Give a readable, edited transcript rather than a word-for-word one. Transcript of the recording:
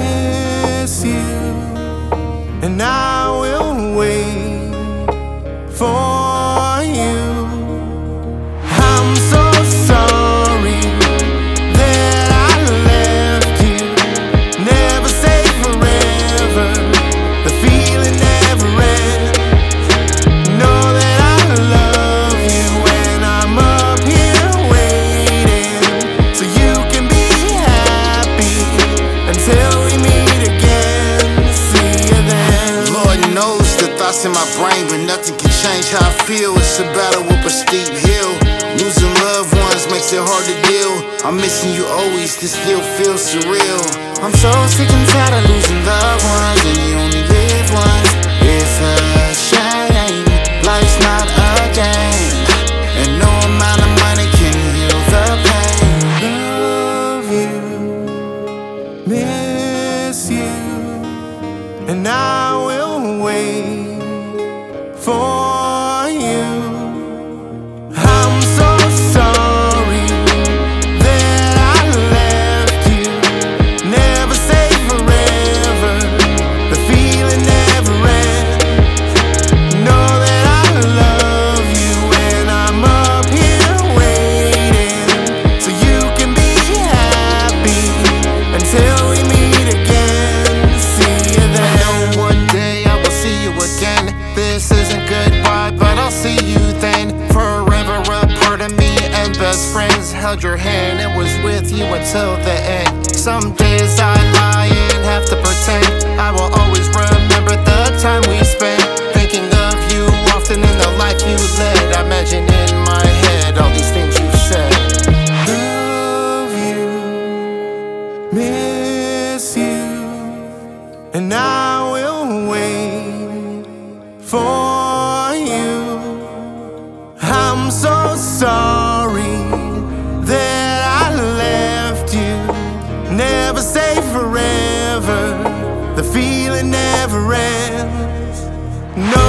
miss you, and I will wait for you. I'm so sorry that I left you. Never say forever, the feeling never ends. Know that I love you when I'm up here waiting, so you can be happy until we meet again. See you then. Lord knows the thoughts in my brain, but nothing can change how I feel. It's a battle up a steep hill. Losing loved ones makes it hard to deal. I'm missing you always, this still feels surreal. I'm so sick and tired of losing loved ones, and you only live once. It's a shame, life's not a game, and no amount of money can heal the pain. Love you, miss you, and I will wait for you. I'm so sorry that I left you. Never say forever, the feeling never ends. Know that I love you when I'm up here waiting, so you can be happy until we meet again. See you then. I know one day I will see you again. This isn't goodbye, but I'll see you then. Forever a part of me and best friends. Held your hand and was with you until the end. Some days I lie and have to pretend. I will always remember the time we spent, thinking of you often in the life you led. I imagine in my head all these things you said. Love you, miss you, and I will wait for you. I'm so sorry that I left you. Never say forever, the feeling never ends. No.